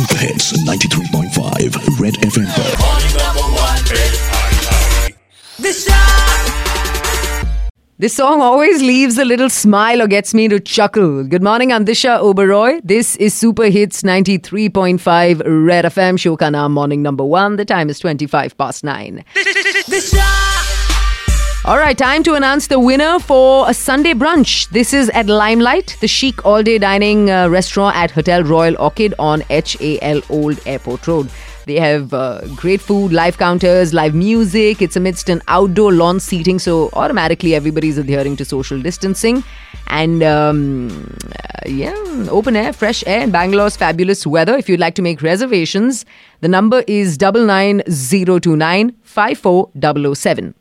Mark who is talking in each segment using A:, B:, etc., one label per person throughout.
A: Super hits 93.5 red FM पर।
B: This song always leaves a little smile or gets me to chuckle. Good morning, I'm Disha Oberoi. This is Super Hits 93.5 Red FM. Show ka naam Morning Number 1. The time is 25 past 9. Alright, time to announce the winner for a Sunday brunch. This is at Limelight, the chic all-day dining restaurant at Hotel Royal Orchid on HAL Old Airport Road. They have great food, live counters, live music. It's amidst an outdoor lawn seating, so automatically everybody's adhering to social distancing. And open air, fresh air, and Bangalore's fabulous weather. If you'd like to make reservations, the number is 99029 54007.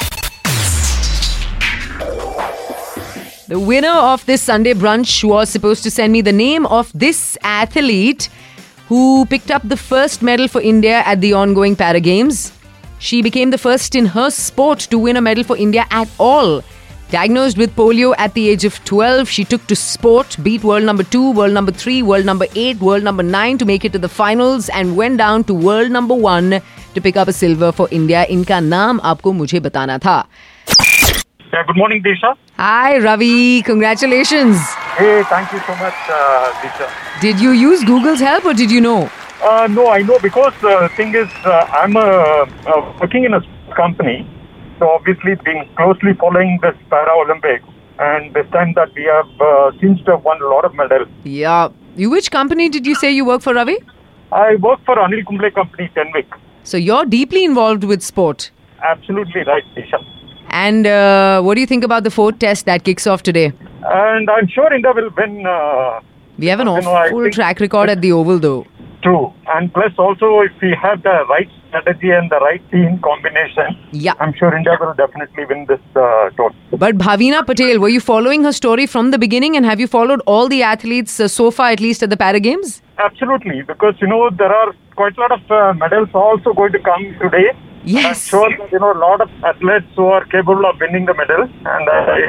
B: The winner of this Sunday brunch was supposed to send me the name of this athlete who picked up the first medal for India at the ongoing Para Games. She became the first in her sport to win a medal for India at all. Diagnosed with polio at the age of 12, she took to sport, beat world number 2, world number 3, world number 8, world number 9 to make it to the finals and went down to world number 1 to pick up a silver for India. Inka naam aapko mujhe batana tha.
C: Yeah, good morning, Disha.
B: Hi, Ravi. Congratulations.
C: Hey, thank you so much, Disha.
B: Did you use Google's help or did you know?
C: No, I know because the thing is, I'm working in a company. So obviously been closely following this Para-Olympics. And this time that we have seems to have won a lot of medals.
B: Yeah. Which company did you say you work for, Ravi?
C: I work for Anil Kumble company, Tenwick.
B: So you're deeply involved with sport.
C: Absolutely right, Disha.
B: And what do you think about the fourth test that kicks off today?
C: And I'm sure India will win.
B: We have an awful track record at the Oval though.
C: True. And plus also if we have the right strategy and the right team combination, I'm sure India will definitely win this tournament.
B: But Bhavina Patel, were you following her story from the beginning and have you followed all the athletes so far, at least at the Para Games?
C: Absolutely. Because, there are quite a lot of medals also going to come today.
B: Yes.
C: I'm sure that, a lot of athletes who are capable of winning the medals and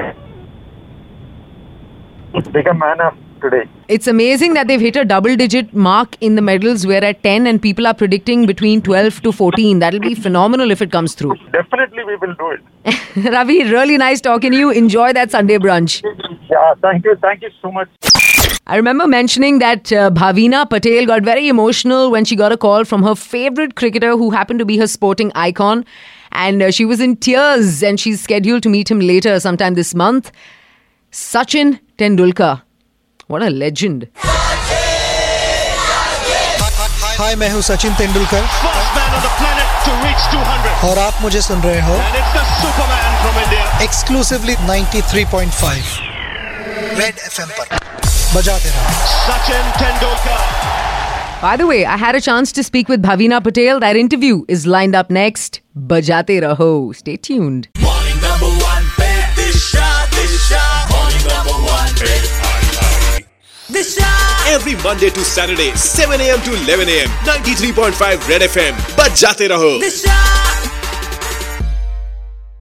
C: become man of today.
B: It's amazing that they've hit a double-digit mark in the medals. We're at 10 and people are predicting between 12 to 14. That'll be phenomenal if it comes through.
C: Definitely we will do it.
B: Ravi, really nice talking to you. Enjoy that Sunday brunch.
C: Yeah, thank you. Thank you so much.
B: I remember mentioning that Bhavina Patel got very emotional when she got a call from her favorite cricketer who happened to be her sporting icon. And she was in tears and she's scheduled to meet him later sometime this month. Sachin Tendulkar. What a legend.
D: Hi, मैं हूँ Sachin Tendulkar
E: First man on the planet to reach 200.
D: और आप मुझे सुन रहे हो
E: And it's the Superman from India.
D: exclusively 93.5 Red FM पर बजाते रहो.
E: Sachin Tendulkar.
B: By the way, I had a chance to speak with Bhavina Patel. That interview is lined up next. Bajate Raho. Stay tuned.
F: Morning number 1 पे Disha. Morning number 1 पे Disha.
G: Every Monday to Saturday, 7 a.m. to 11 a.m. 93.5 Red FM. Bajate raho.
F: Disha.